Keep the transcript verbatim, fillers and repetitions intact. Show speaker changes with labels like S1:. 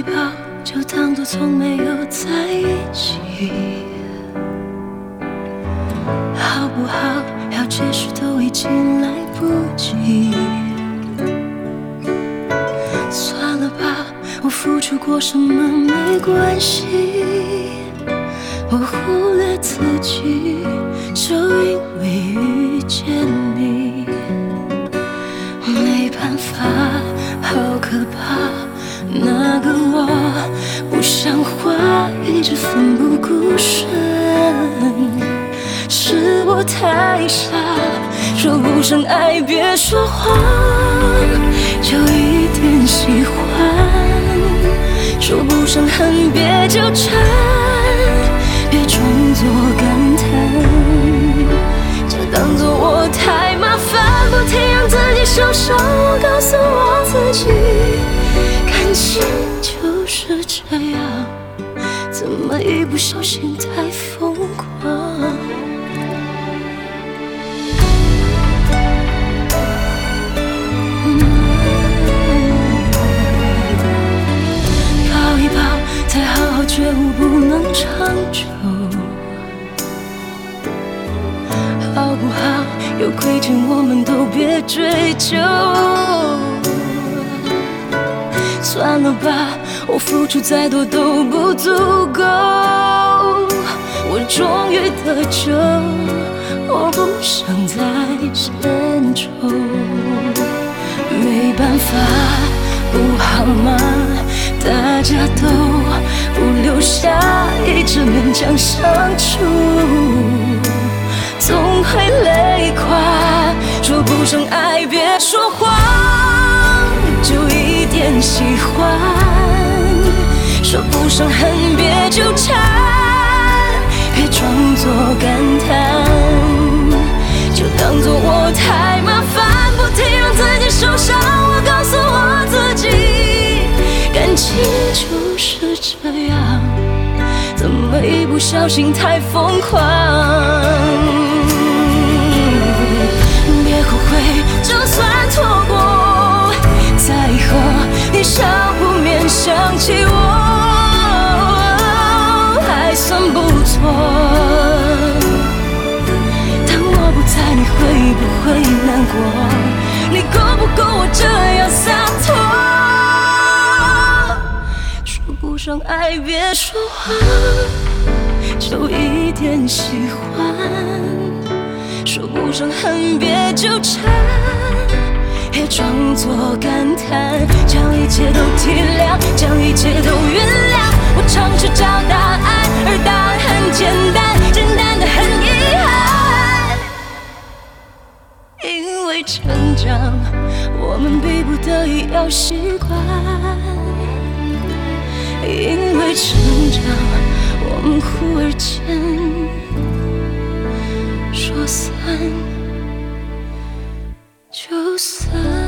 S1: 一抱，就当作从没有在一起，好不好？要解释都已经来不及。算了吧，我付出过什么没关系，我忽略自己，就因为遇见你。没办法，好可怕，那个我不像话，一直奋不顾身，是我太傻，说不上爱别说谎，就一点喜欢，说不上恨别纠缠，别装作感叹，就当作我太麻烦，不停让自己受伤。我告诉我自己，感情就是这样，怎么一不小心太疯狂。抱一抱，才好好觉悟，不能长久。好不好？有亏欠我们都别追究。算了吧，我付出再多都不足够。我终于得救，我不想再献丑。没办法，不好吗？大家都不留下，一直勉强相处，总会累垮。说不上爱别说谎，就一点喜欢，说不上恨别纠缠，别装作感叹，就当作我太麻烦，不停让自己受伤。我告诉我自己，感情就是这样，怎么一不小心太疯狂。别后悔，就算错过，在和你少不免想起我，还算不错。当我不在，你会不会难过？你够不够我这样洒脱？说不上爱别说谎，就一点喜欢，说不上恨别纠缠，别装作感叹，将一切都体谅，将一切都原谅。我尝试找答案，而答案很简单，简单的很遗憾。因为成长，我们逼不得已要习惯；因为成长，我们忽而间说散就散。